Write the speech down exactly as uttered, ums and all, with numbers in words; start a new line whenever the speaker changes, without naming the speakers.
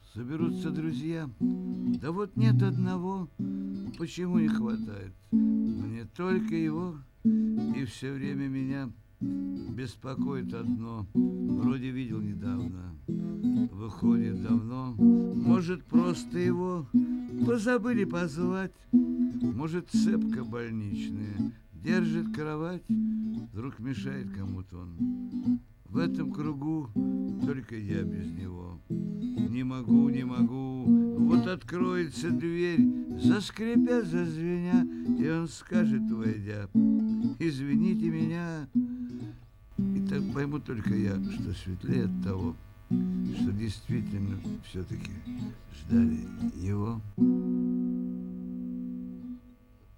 Соберутся друзья, да вот нет одного. Почему не хватает? Мне только его, и все время меня беспокоит одно. Вроде видел недавно, выходит давно. Может, просто его позабыли позвать. Может, цепка больничная держит кровать. Вдруг мешает кому-то он. В этом кругу только я без него. Не могу, не могу. Вот откроется дверь, заскрипя, зазвеня, и он скажет, войдя: извините меня. И так пойму только я, что светлее от того, что действительно все-таки ждали его.